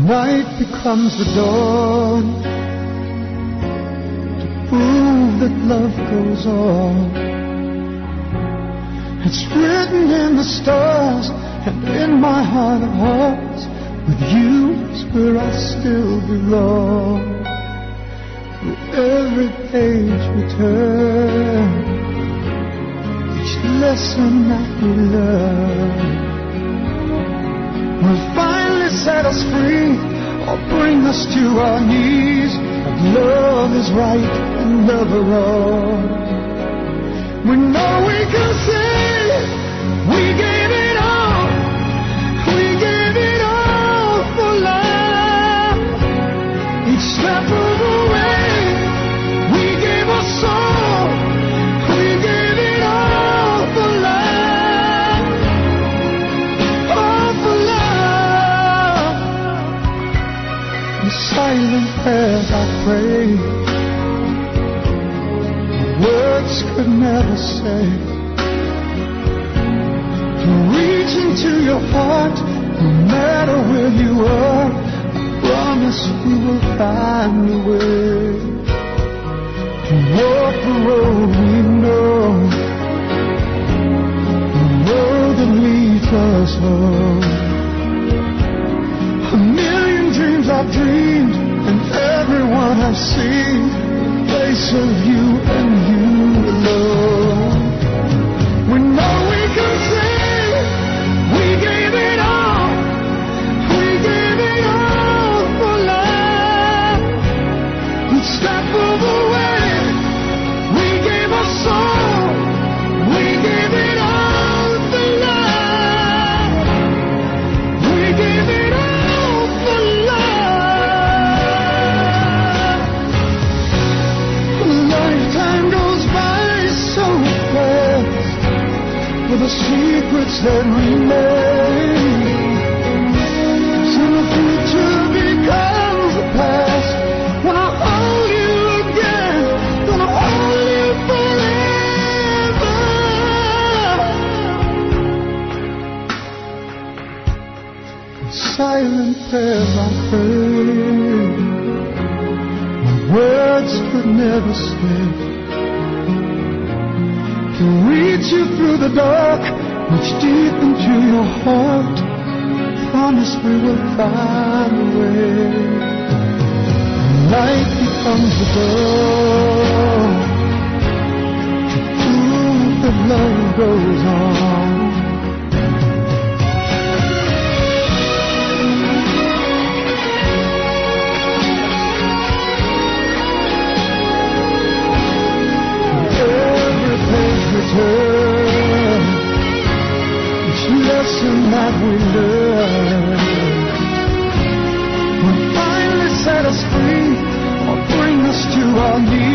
Night becomes the dawn to prove that love goes on. It's written in the stars and in my heart of hearts. With you is where I still belong. Through every page we turn, each lesson that we learn will finally set us free or bring us to our knees. But love is right and never wrong. We know we can say we gave it all. We gave it all for love. Each step of the way, we gave our soul. We gave it all for love. All for love. In silent prayers I pray, words could never say. To reach into your heart, no matter where you are, I promise we will find a way to walk the road we know, the road that leads us home. A million dreams I've dreamed, and everyone I've seen, the face of you and you alone. We know we can say we gave it all. We gave it all for love. Each step of the way, we gave our soul. We gave it all for love. We gave it all for love. A lifetime goes by so fast, with the secrets that remain. So the future becomes the past. When I hold you again, gonna hold you forever. In silent prayers I pray, my words could never say. To reach you through the dark, reach deep into your heart, promise we will find a way. Night becomes the dawn to prove that love goes on. Turn, each lesson that we learn will finally set us free or bring us to our knees.